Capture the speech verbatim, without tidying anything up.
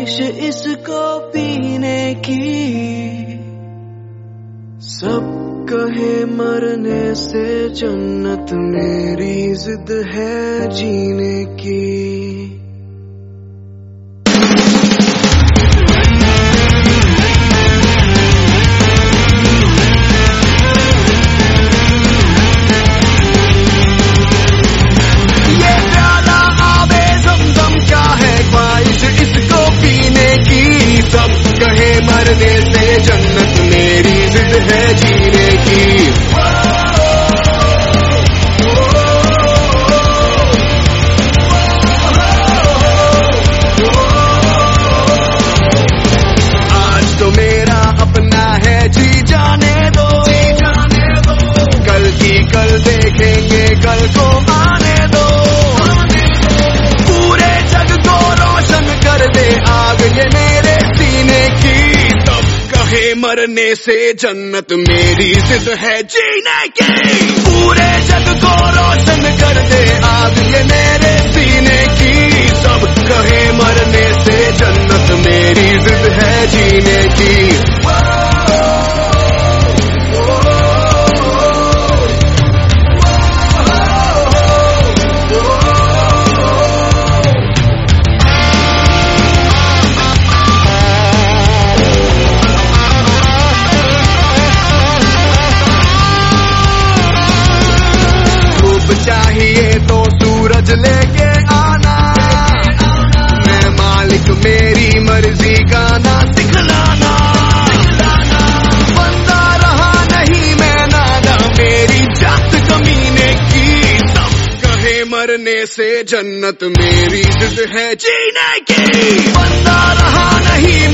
ख्वाहिश इसको पीने की, सब कहे मरने से जन्नत, मेरी जिद है जीने की। मरने से जन्नत, मेरी जिद है जीने की। आज तो मेरा अपना है, जी जाने दो, जाने दो। कल की कल देखेंगे, कल को आने दो। पूरे जग को रोशन कर दे आग ये मेरे सीने की। मरने से जन्नत, मेरी जिद है जीने की। पूरे जग को रोशन कर दे आग ये मेरे सीने की। सब कहे मरने से जन्नत, मेरी जिद है जीने की। चाहिए तो सूरज लेके आना, मैं मालिक, मेरी मर्जी गाना सिखलाना। बंदा रहा नहीं मैं नाना, मेरी जात कमीने की। सब कहे मरने से जन्नत, मेरी जिद है जीने की। बंदा रहा नहीं